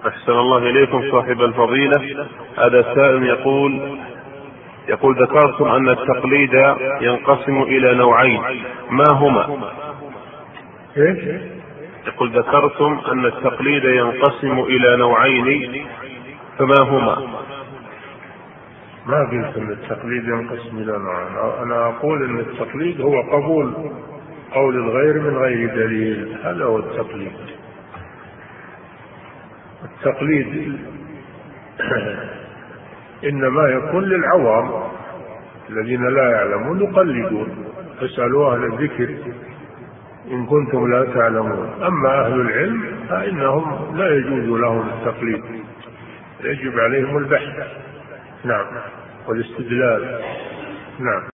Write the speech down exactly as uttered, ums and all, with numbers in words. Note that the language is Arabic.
أحسن الله إليكم صاحب الفضيلة. هذا سائل يقول يقول ذكرتم أن التقليد ينقسم إلى نوعين، ما هما؟ يقول ذكرتم أن التقليد ينقسم إلى نوعين، فما هما؟ ما قلت أن التقليد ينقسم إلى نوعين، أنا أقول أن التقليد هو قبول قول الغير من غير دليل، هذا هو التقليد. التقليد إنما يكون للعوام الذين لا يعلمون يقلدون، فاسألوا أهل الذكر إن كنتم لا تعلمون. أما أهل العلم فإنهم لا يجوز لهم التقليد، يجب عليهم البحث نعم والاستدلال. نعم.